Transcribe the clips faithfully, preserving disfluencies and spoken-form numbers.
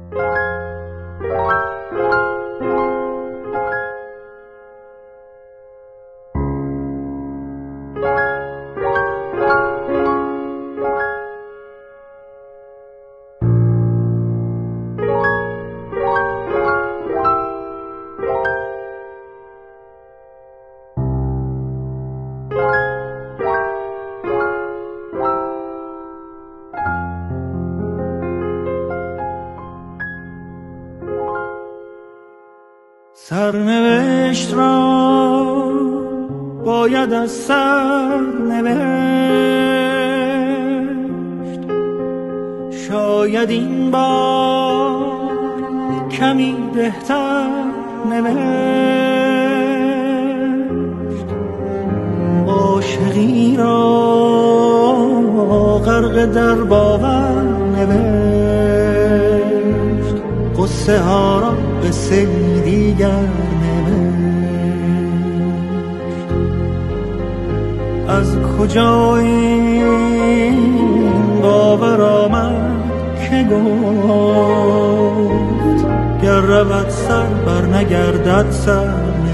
سرنوشت را باید از سر نوشت، شاید این بار کمی بهتر نوشت. عاشقی را غرق در باور نوشت، قصه ها را قصه دیگر نوشت. از کجا این باور آمد که گفت گر رود سر بر نگردد سر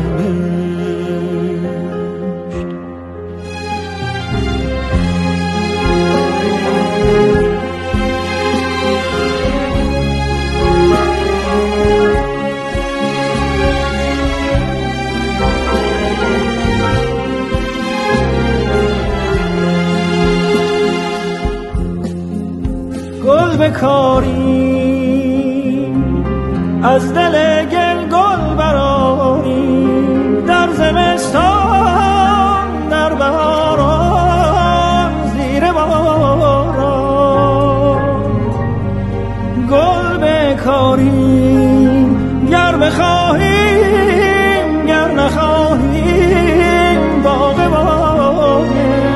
بکاری از دل گل گل براری، در زمستان در بهاران زیر باران. گل بکاری گر بخواهیم گر نخواهیم باغ باغ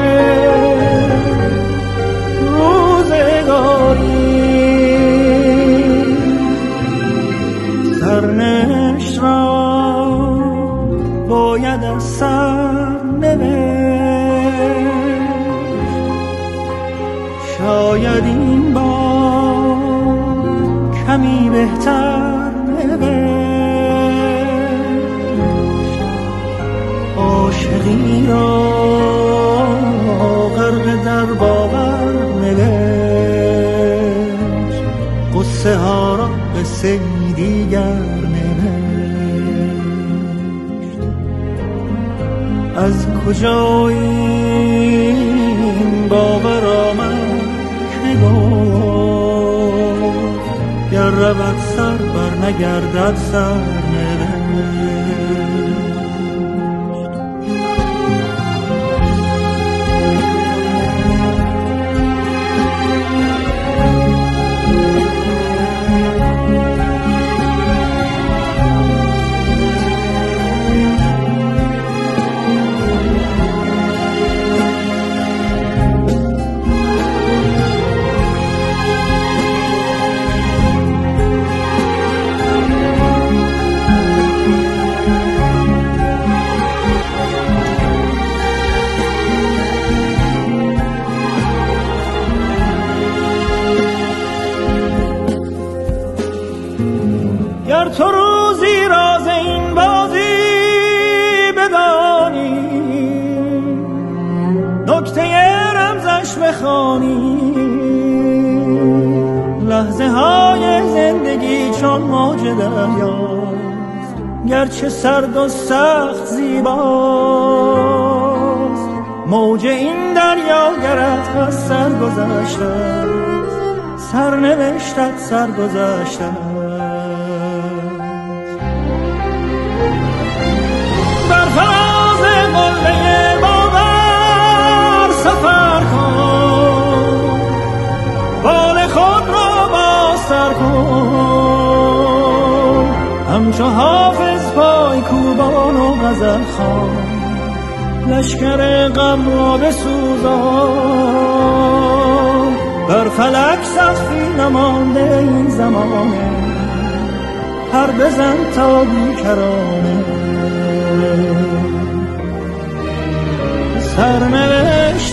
روزگاری. سرنوشت را باید از سر نوشت، شاید این بار کمی بهتر نوشت. عاشقی را غرق در باور نوشت، قصه ها را قصه دیگر نوشت. از کجا این باور آمد که گفت گر رود سر بر نگردد سر نوشت. گر تو روزی راز این بازی بدانی، نکته رمزش بخوانی، لحظه های زندگی چون موج دریاست، گرچه سرد و سخت زیباست. موج این دریا گرت از سر گذشته، سرنوشتت سر گذشته. بر فراز قله باور سفر کن، بال خود را با سر کن، همچو حافظ پای کوبان و غزل خوان، لشکر غم را بسوزان. بر فلک سقفی نمانده این زمانه، پر بزن تا بیکرانه. سرنوشت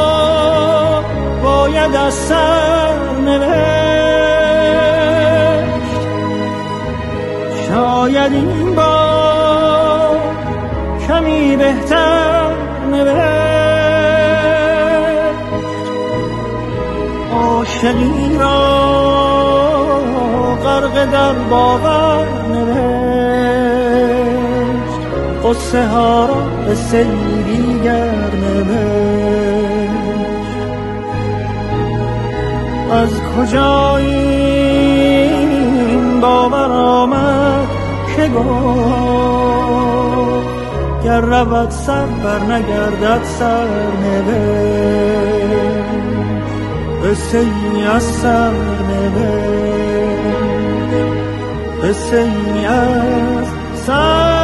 را باید از سر نوشت، عاشقی را غرق در باور نوشت، قصه ها را قصه دیگر نوشت. از کجا این باور آمد که گفت گر رود سر بر نگردد سر نوشت، قصه ای از سر نوشت، قصه ای از سر